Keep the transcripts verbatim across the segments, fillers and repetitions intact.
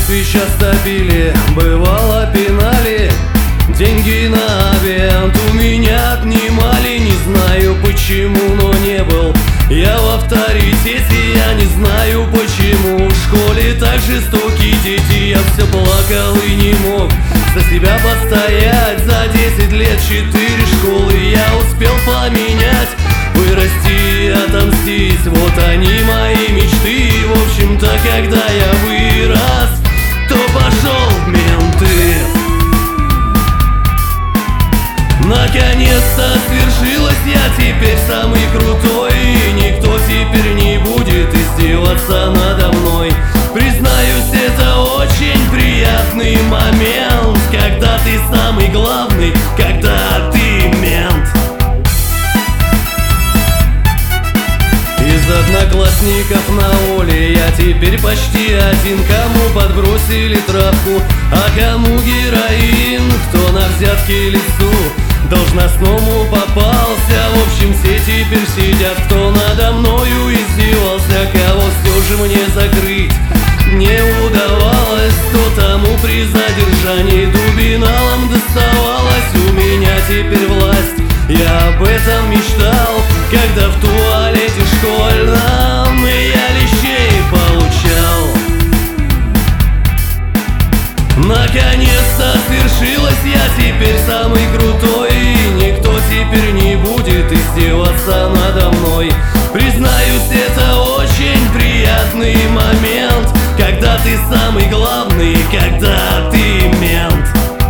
детстве часто били, бывало пинали, деньги на обед у меня отнимали. Не знаю почему, но не был я в авторитете. Я не знаю почему в школе так жестоки дети. Я все плакал и не мог за себя постоять. За десять лет четыре школы я успел поменять, вырасти и отомстить. Вот они мои мечты. В общем-то, когда я вырос, то пошел в менты. Наконец-то свершилось, я теперь самый крутой, и никто теперь не будет издеваться надо мной. Признаюсь, это очень приятный момент, когда ты самый главный, когда ты мент. Из одноклассников на воле я теперь почти один. Кому подбросили травку, а кому героин, кто на взятке лесу должностному попался. В общем, все теперь сидят, кто надо мною издевался. Кого все же мне закрыть не удавалось, то тому при задержании дубиналом доставалось. У меня теперь власть, я об этом мечтал, когда в туалете школьном я лещей получал. Наконец-то свершилось, я теперь самый крутой, и никто теперь не будет издеваться надо мной. Признаюсь, это очень приятный момент, когда ты самый главный, когда ты мент.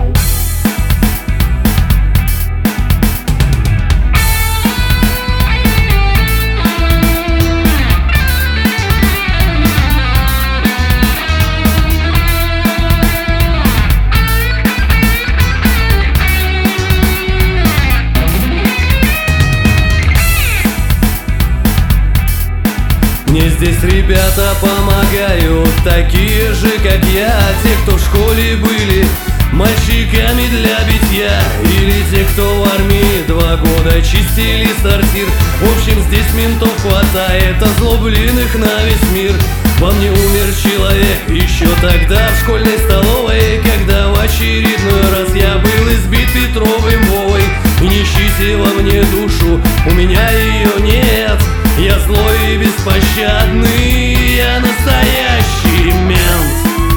Мне здесь ребята помогают, такие же, как я, те, кто в школе были мальчиками для битья, или те, кто в армии два года чистили сортир. В общем, здесь ментов хватает, озлобленных на весь мир. Во мне умер человек еще тогда в школьной столовой, когда в очередной раз я был избит Петровым Вовой. И не ищите во мне душу, у меня ее нет. Я злой и беспощадный, я настоящий мент.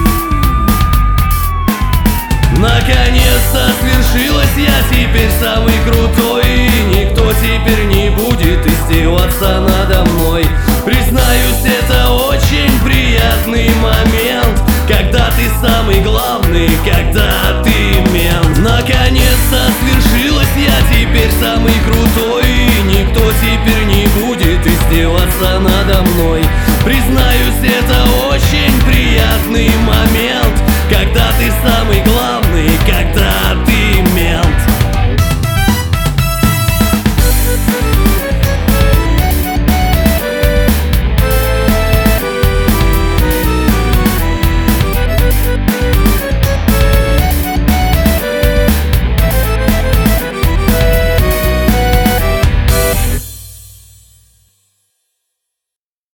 Наконец-то свершилось, я теперь самый крутой, и никто теперь не будет издеваться надо мной. Признаюсь, это очень приятный момент, когда ты самый главный, когда ты мент. Наконец-то свершилось, я теперь самый крутой, и никто теперь не будет издеваться надо мной. Признаюсь, это очень приятный момент, когда ты самый главный.